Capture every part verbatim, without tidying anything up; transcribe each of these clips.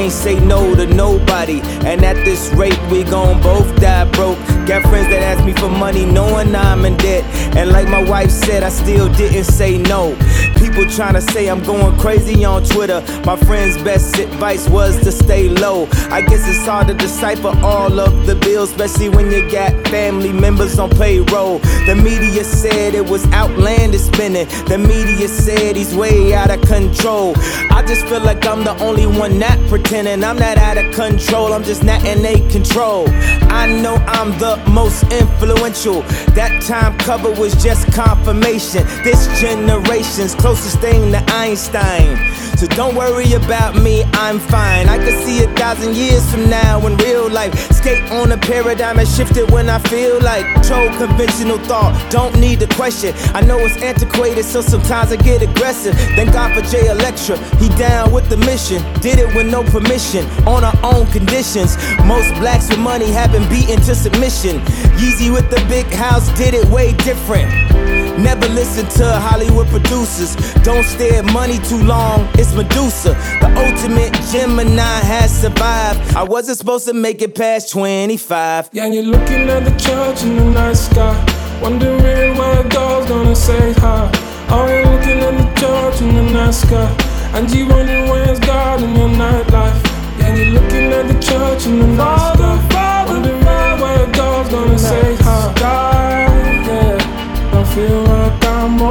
can't say no to nobody, and at this rate we gon' both die broke. Got friends that ask me for money knowing I'm in debt, and like my wife said, I still didn't say no. People tryna say I'm going crazy on Twitter. My friend's best advice was to stay low. I guess it's hard to decipher all of the bills, especially when you got family members on payroll. The media said it was outlandish spending. The media said he's way out of control. I just feel like I'm the only one not pretending. I'm not out of control, I'm just not in a control. I know I'm the most influential. That time cover was just confirmation. This generation's closest thing to Einstein. So don't worry about me, I'm fine. I can see a thousand years from now in real life. Skate on a paradigm and shift it when I feel like. Control conventional thought, don't need to question. I know it's antiquated, so sometimes I get aggressive. Thank God for Jay Electra, he down with the mission. Did it with no permission, on our own conditions. Most blacks with money have been beaten to submission. Yeezy with the big house did it way different. Never listen to Hollywood producers. Don't stare at money too long, it's Medusa. The ultimate Gemini has survived. I wasn't supposed to make it past twenty-five. Yeah, and you're looking at the church in the night sky, wondering where God's gonna say hi. Oh, you're looking at the church in the night sky, and you wondering where's God in your nightlife. Yeah, and you're looking at the church in the night sky, wondering where God's gonna say hi. God, yeah, I feel like I'm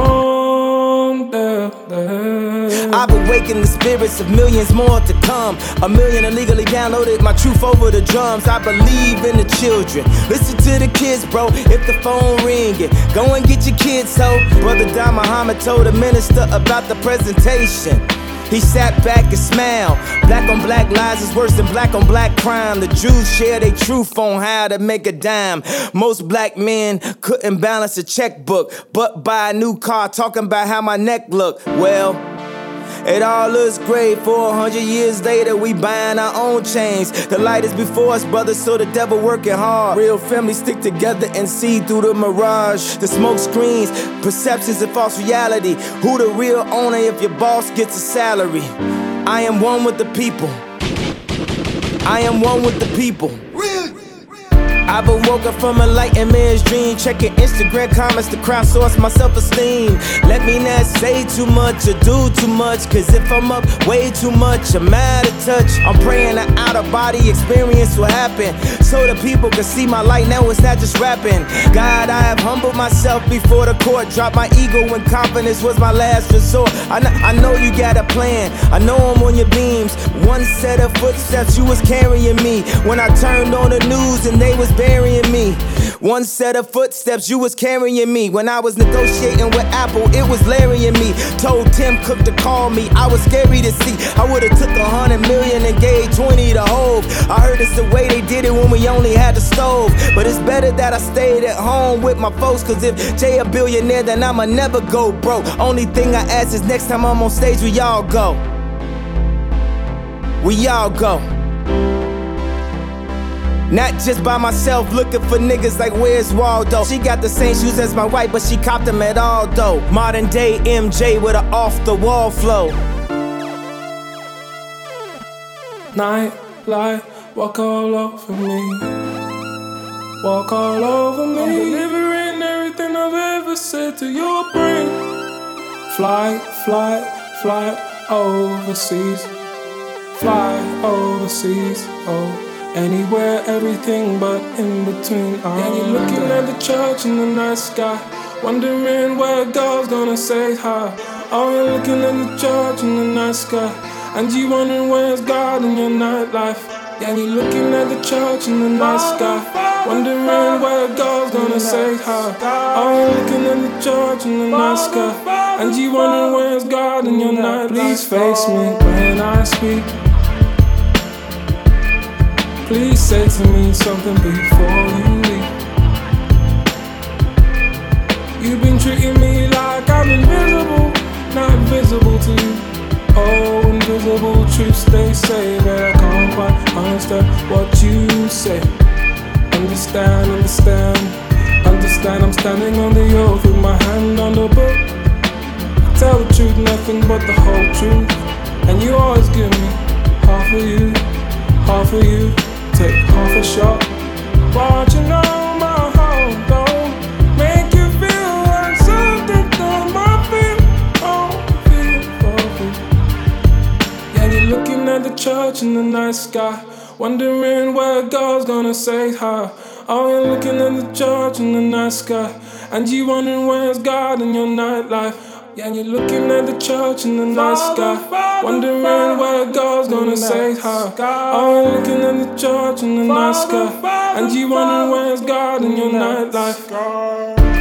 on there, there. I've awakened the spirits of millions more to come. A million illegally downloaded my truth over the drums. I believe in the children. Listen to the kids, bro. If the phone ringing, go and get your kids, ho. Brother Don Muhammad told the minister about the presentation. He sat back and smiled. Black on black lies is worse than black on black crime. The Jews share their truth on how to make a dime. Most black men couldn't balance a checkbook, but buy a new car talking about how my neck look. Well, it all looks great. Four hundred years later, we buying our own chains. The light is before us, brothers, so the devil working hard. Real families stick together and see through the mirage. The smoke screens, perceptions and false reality. Who the real owner if your boss gets a salary? I am one with the people. I am one with the people. I've been woken from a light and man's dream, checking Instagram comments to crowdsource my self-esteem. Let me not say too much or do too much, cause if I'm up way too much, I'm out of touch. I'm praying an out-of-body experience will happen, so the people can see my light. Now it's not just rapping. God, I have humbled myself before the court, dropped my ego when confidence was my last resort. I know, I know you got a plan, I know I'm on your beams. One set of footsteps, you was carrying me. When I turned on the news and they was burying me. One set of footsteps, you was carrying me. When I was negotiating with Apple, it was Larry and me. Told Tim Cook to call me, I was scary to see. I would've took a hundred million and gave twenty to Hove. I heard it's the way they did it when we only had the stove. But it's better that I stayed at home with my folks, cause if Jay a billionaire, then I'ma never go broke. Only thing I ask is next time I'm on stage, we all go. We all go. Not just by myself, looking for niggas like where's Waldo. She got the same shoes as my wife, but she copped them at Aldo. Modern day M J with an off-the-wall flow. Night light, walk all over me. Walk all over me. I'm delivering everything I've ever said to your brain. Fly, fly, fly overseas. Fly overseas, oh. Anywhere, everything but in between. Oh, and you're looking at the church in the night sky, wondering where God's gonna say hi. Oh, you're looking at the church in the night sky, and you wondering where's God in your nightlife. Yeah, and you're looking at the church in the night sky, wondering where God's gonna say hi. Oh, you're looking at the church in the night sky, and you wondering where's God in your nightlife. Please face me when I speak. Please say to me something before you leave. You've been treating me like I'm invisible, not visible to you. Oh, invisible truths they say, but I can't quite understand what you say. Understand, understand, understand. I'm standing on the oath with my hand on the book. I tell the truth, nothing but the whole truth, and you always give me half half of you, half of you. Take half a shot, watching on my heart though. Make you feel like something on my feel, oh, feel, oh, feel. Yeah, you're looking at the church in the night sky, wondering where God's gonna say hi. Oh, you're looking at the church in the night sky, and you wondering where's God in your nightlife. Yeah, you're looking at the church in the night sky, wondering where God's gonna say hi. Oh, you're looking at the church in the night sky, and you wondering where's God in your nightlife.